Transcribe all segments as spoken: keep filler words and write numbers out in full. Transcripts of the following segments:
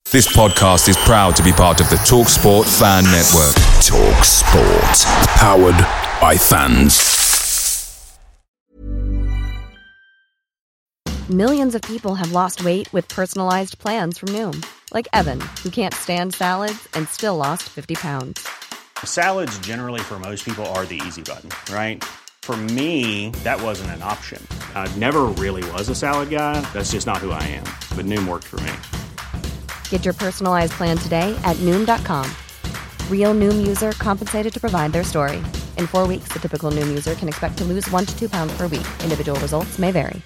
This podcast is proud to be part of the TalkSport Fan Network. TalkSport. Powered by fans. Millions of people have lost weight with personalized plans from Noom. Like Evan, who can't stand salads and still lost fifty pounds. Salads generally for most people are the easy button, right? For me, that wasn't an option. I never really was a salad guy. That's just not who I am. But Noom worked for me. Get your personalized plan today at Noom dot com. Real Noom user compensated to provide their story. In four weeks, the typical Noom user can expect to lose one to two pounds per week. Individual results may vary.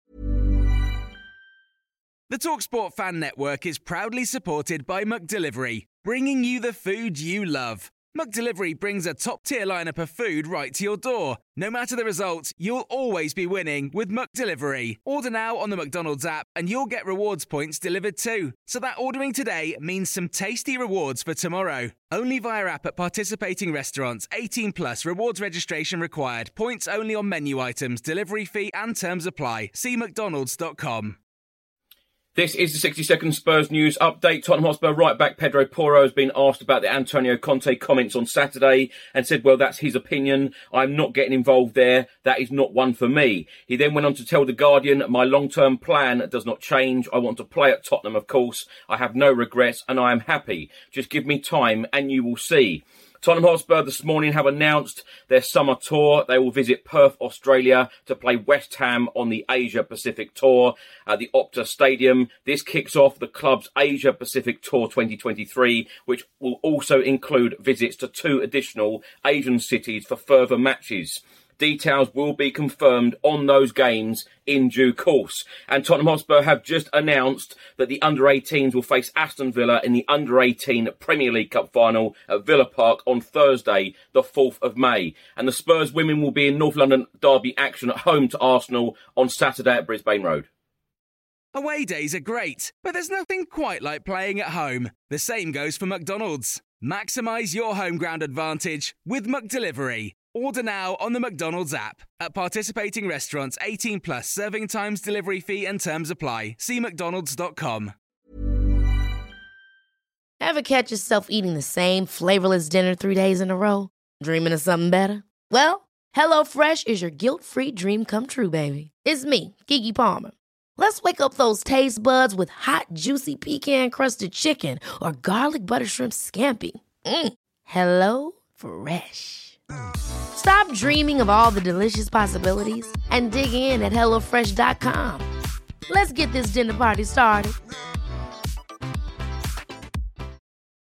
The TalkSport Fan Network is proudly supported by McDelivery, bringing you the food you love. McDelivery brings a top-tier lineup of food right to your door. No matter the result, you'll always be winning with McDelivery. Order now on the McDonald's app and you'll get rewards points delivered too. So that ordering today means some tasty rewards for tomorrow. Only via app at participating restaurants. eighteen plus rewards registration required. Points only on menu items. Delivery fee and terms apply. See mcdonalds dot com. This is the sixty second Spurs news update. Tottenham Hotspur right back Pedro Porro has been asked about the Antonio Conte comments on Saturday and said, well, that's his opinion. I'm not getting involved there. That is not one for me. He then went on to tell The Guardian, my long-term plan does not change. I want to play at Tottenham, of course. I have no regrets and I am happy. Just give me time and you will see. Tottenham Hotspur this morning have announced their summer tour. They will visit Perth, Australia to play West Ham on the Asia Pacific Tour at the Optus Stadium. This kicks off the club's Asia Pacific Tour twenty twenty-three, which will also include visits to two additional Asian cities for further matches. Details will be confirmed on those games in due course. And Tottenham Hotspur have just announced that the under eighteens will face Aston Villa in the under eighteen Premier League Cup final at Villa Park on Thursday, the fourth of May. And the Spurs women will be in North London derby action at home to Arsenal on Saturday at Brisbane Road. Away days are great, but there's nothing quite like playing at home. The same goes for McDonald's. Maximise your home ground advantage with McDelivery. Order now on the McDonald's app. At participating restaurants, eighteen plus, serving times, delivery fee and terms apply. See mcdonalds dot com. Ever catch yourself eating the same flavorless dinner three days in a row? Dreaming of something better? Well, HelloFresh is your guilt-free dream come true, baby. It's me, Keke Palmer. Let's wake up those taste buds with hot, juicy pecan-crusted chicken or garlic butter shrimp scampi. Mm. Hello Fresh. Stop dreaming of all the delicious possibilities and dig in at hello fresh dot com. Let's get this dinner party started.